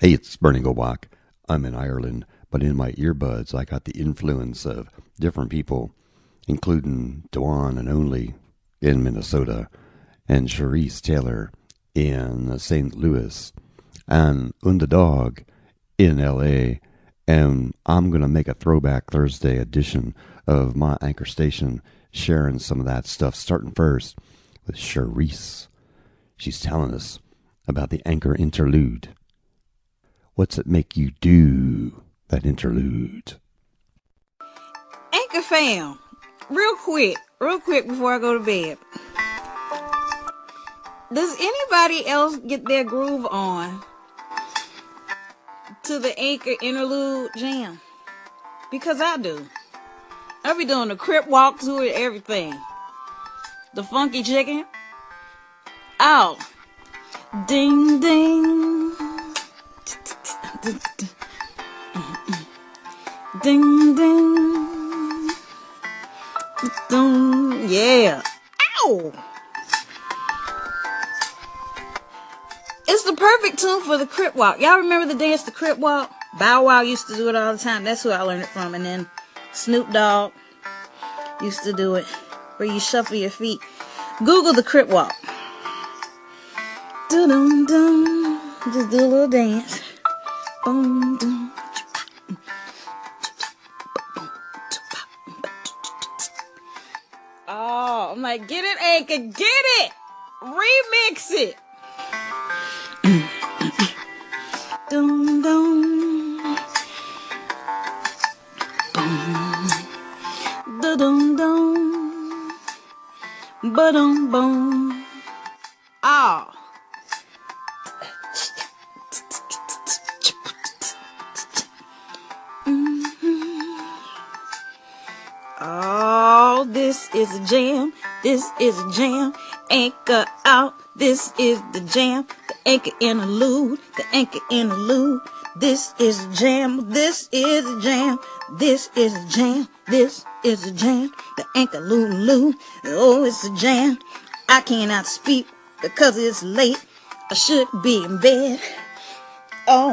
Hey, it's Bernie Gobach. I'm in Ireland, but in my earbuds I got the influence of different people, including Dwan and Only in Minnesota, and Charisse Taylor in St. Louis, and Underdog in L.A., and I'm going to make a Throwback Thursday edition of my anchor station, sharing some of that stuff, starting first with Charisse. She's telling us about the anchor interlude. What's it make you do, that interlude? Anchor fam, real quick before I go to bed. Does anybody else get their groove on to the Anchor interlude jam? Because I do. I be doing the crip walk to it, everything. The funky chicken. Oh. Ding ding. Ding ding. Yeah. Ow. It's the perfect tune for the crip walk. Y'all remember the dance, the crip walk? Bow Wow used to do it all the time. That's who I learned it from. And then Snoop Dogg used to do it, where you shuffle your feet. Google the crip walk. Doo-dum-dum. Just do a little dance. Boom, dum. Oh, I'm like, get it, Anchor, get it! Remix it! Dum dum. Boom. Da dum dum. Ba dum boom. Oh. Oh, this is a jam. This is a jam. Anchor out. This is the jam. The anchor interlude. The anchor interlude. This is a jam. This is a jam. This is a jam. This is a jam. The anchor lude. Oh, it's a jam. I cannot speak because it's late. I should be in bed. Oh.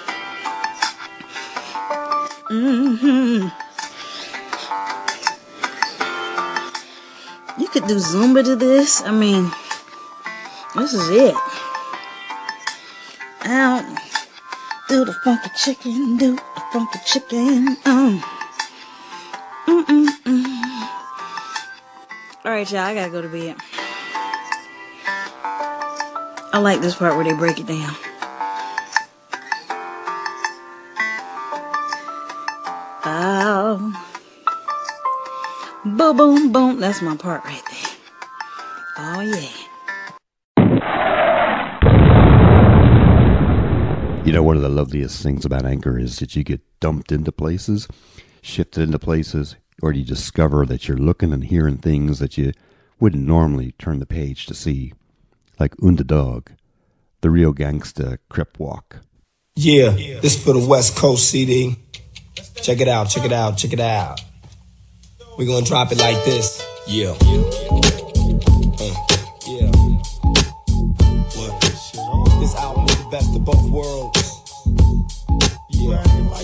You could do Zumba to this. I mean, this is it. Out. Do the funky chicken. Do the funky chicken. Alright, y'all. I gotta go to bed. I like this part where they break it down. Oh. Boom, boom, boom. That's my part right there. Oh, yeah. You know, one of the loveliest things about Anchor is that you get dumped into places, shifted into places, or you discover that you're looking and hearing things that you wouldn't normally turn the page to see. Like Underdog, the real gangsta crip walk. Yeah, this for the West Coast CD. Check it out, check it out, check it out. We're gonna drop it like this. Yeah. Yeah. This album is the best of both worlds. Yeah.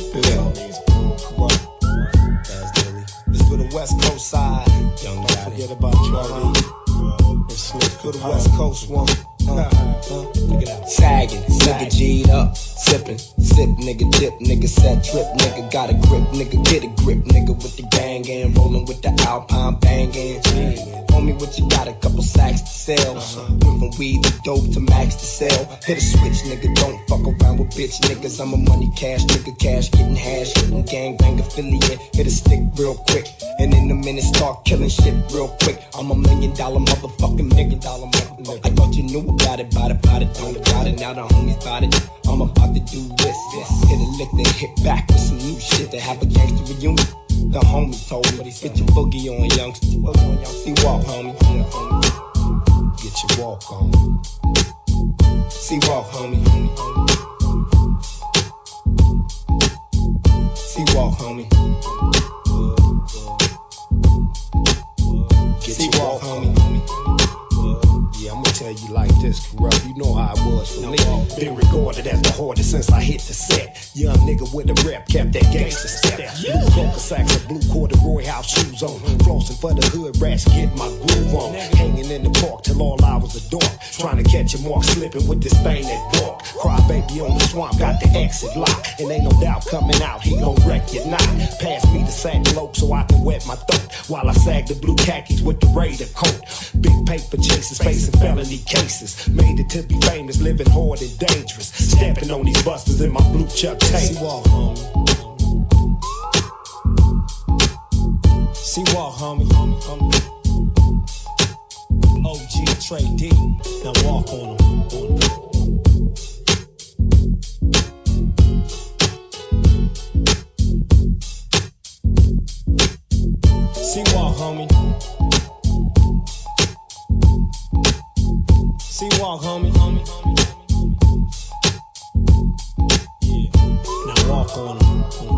This for the West Coast side. Young Don't forget about Charlie. It's for the West Coast one. Look it out. Sagging, nigga G'd up, sippin', sip, nigga dip, nigga set trip, nigga got a grip, nigga get a grip, nigga with the gang and rollin' with the Alpine bangin'. Homie, what you got? A couple sacks to sell. Went from weed to dope to max to sell. Hit a switch, nigga, don't fuck around with bitch niggas. I'm a money cash nigga, cash getting hash, hitting gang bang affiliate. Hit a stick real quick, and in a minute start killing shit real quick. I'm $1 million motherfucking $1 million motherfucker. I thought you knew about it, don't about it. Now the homies about it. I'm about to do this. Hit a lick, then hit back with some new shit to have a gangster reunion. The homie told me, get your boogie on, youngster. See walk, homie. Get your walk on. See walk, homie. See walk, homie. Get your walk, homie. Yeah, I'm gonna tell you like this, Corrupt. You know how it was for me. Been recorded hard as the hardest since I hit the set. Young nigga with a rep, kept that gangster step. Blue coca sacks and blue corduroy house shoes on. Flossing for the hood rats, get my groove on. Hanging in the park till all hours of dark. Trying to catch a mark, slipping with this thing that bark. Cry baby on the swamp, got the exit lock. And ain't no doubt coming out, he gon' wreck your knot. Pass me the sack lope so I can wet my throat. While I sag the blue khakis with the Raider coat. Big paper chasers, facing felony cases. Made it to be famous, living hard and dangerous. Stepping on these busters in my blue Chuck Taylor. Walk, homie. See walk, homie. OG Trey D. Now walk on him. See walk, homie. See walk, homie. Yeah. Now walk on him.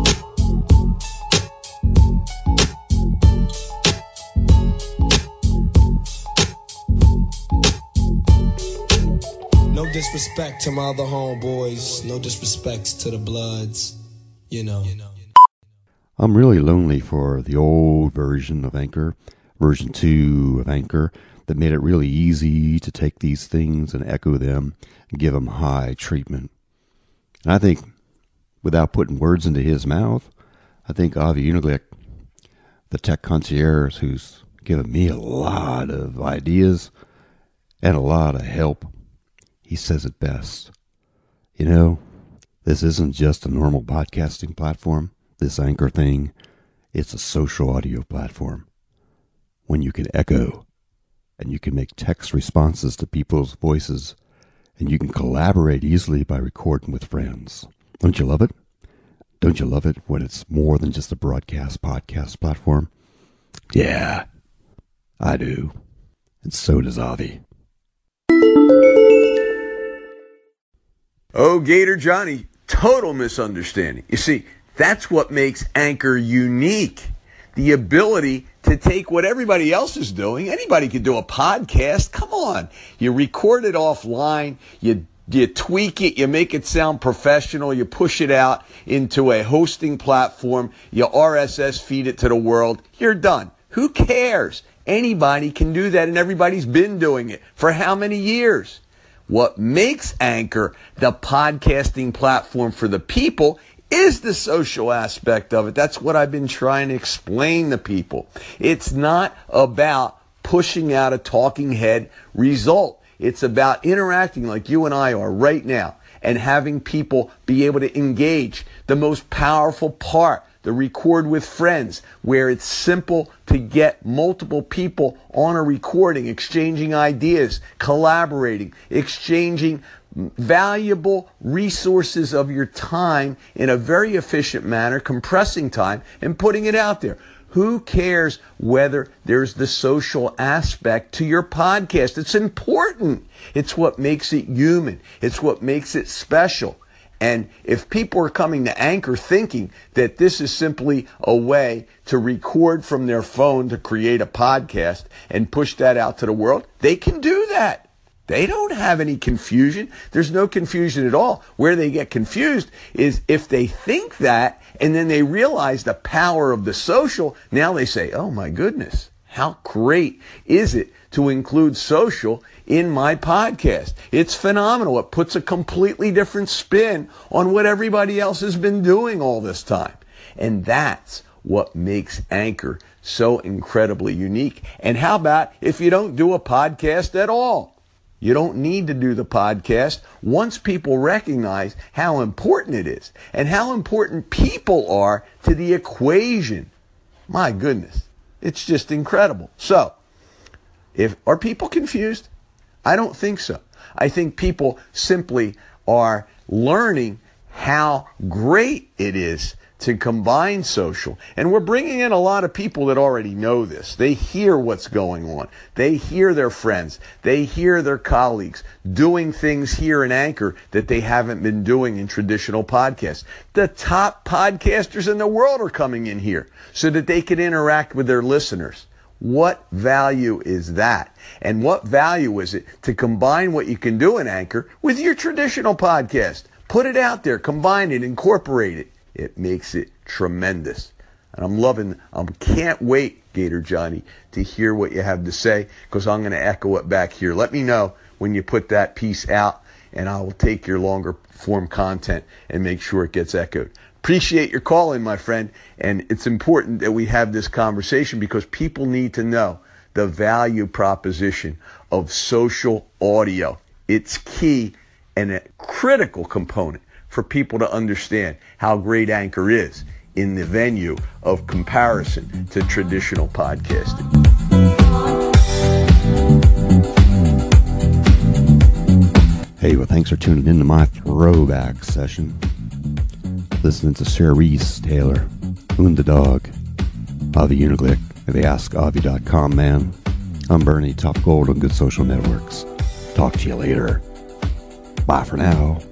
No disrespect to my other homeboys. No disrespect to the Bloods. You know. I'm really lonely for the old version of Anchor, version 2 of Anchor, that made it really easy to take these things and echo them and give them high treatment. And I think, without putting words into his mouth, I think Avi Uniglick, the tech concierge who's given me a lot of ideas and a lot of help, he says it best. You know, this isn't just a normal podcasting platform. This Anchor thing, it's a social audio platform. When you can echo, and you can make text responses to people's voices, and you can collaborate easily by recording with friends. Don't you love it? Don't you love it when it's more than just a broadcast podcast platform? Yeah, I do. And so does Avi. Oh, Gator Johnny, total misunderstanding. You see, that's what makes Anchor unique. The ability to take what everybody else is doing. Anybody could do a podcast. Come on. You record it offline. You tweak it. You make it sound professional. You push it out into a hosting platform. You RSS feed it to the world. You're done. Who cares? Anybody can do that, and everybody's been doing it for how many years? What makes Anchor the podcasting platform for the people is the social aspect of it. That's what I've been trying to explain to people. It's not about pushing out a talking head result. It's about interacting like you and I are right now and having people be able to engage. The most powerful part, the record with friends, where it's simple to get multiple people on a recording, exchanging ideas, collaborating, exchanging valuable resources of your time in a very efficient manner, compressing time and putting it out there. Who cares whether there's the social aspect to your podcast? It's important. It's what makes it human. It's what makes it special. And if people are coming to Anchor thinking that this is simply a way to record from their phone to create a podcast and push that out to the world, they can do that. They don't have any confusion. There's no confusion at all. Where they get confused is if they think that and then they realize the power of the social. Now they say, oh my goodness, how great is it to include social in my podcast? It's phenomenal. It puts a completely different spin on what everybody else has been doing all this time. And that's what makes Anchor so incredibly unique. And how about if you don't do a podcast at all? You don't need to do the podcast once people recognize how important it is and how important people are to the equation. My goodness, it's just incredible. So, are people confused? I don't think so. I think people simply are learning how great it is to combine social. And we're bringing in a lot of people that already know this. They hear what's going on. They hear their friends. They hear their colleagues doing things here in Anchor that they haven't been doing in traditional podcasts. The top podcasters in the world are coming in here so that they can interact with their listeners. What value is that? And what value is it to combine what you can do in Anchor with your traditional podcast? Put it out there, combine it, incorporate it. It makes it tremendous. And I can't wait, Gator Johnny, to hear what you have to say, because I'm going to echo it back here. Let me know when you put that piece out, and I will take your longer form content and make sure it gets echoed. Appreciate your call in, my friend, and it's important that we have this conversation because people need to know the value proposition of social audio. It's key and a critical component for people to understand how great Anchor is in the venue of comparison to traditional podcasting. Hey, well, thanks for tuning in to my throwback session. Listening to Cherise Taylor, Unda Dog, Avi Uniglick, and the AskAvi.com man. I'm Bernie, Top Gold on Good Social Networks. Talk to you later. Bye for now.